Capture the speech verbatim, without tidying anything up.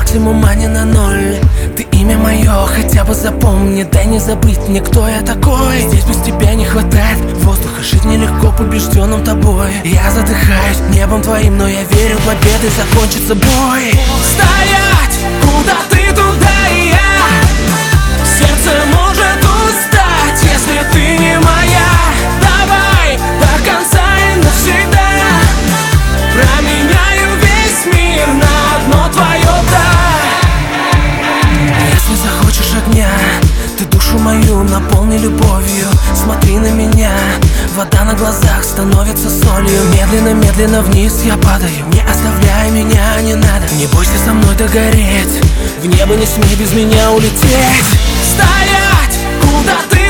максимум, а не на ноль. Ты имя мое, хотя бы запомни. Дай не забыть мне, кто я такой. Здесь без тебя не хватает воздуха, жить нелегко побежденным тобой. Я задыхаюсь небом твоим, но я верю в победы, закончится бой. Стоять! Куда ты, туда и я. Сердце может устать, если ты не моя. Давай до конца и навсегда. Променяю весь мир на одно твое «да». Если захочешь огня, ты душу мою наполни любовью. Смотри на меня, вода на глазах становится солью. Медленно-медленно вниз я падаю. Не оставляй меня, не надо. Не бойся со мной догореть. В небо не смей без меня улететь. Стоять! Куда ты?